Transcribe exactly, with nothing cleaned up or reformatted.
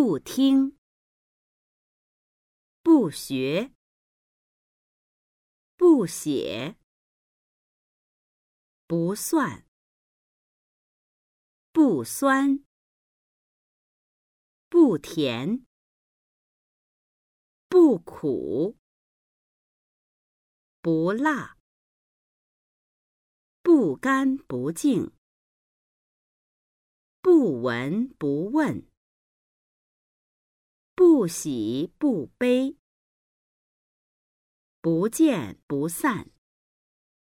不听，不学，不写，不算，不酸，不甜，不苦，不辣，不干不净，不闻不问，不喜不悲，不见不散。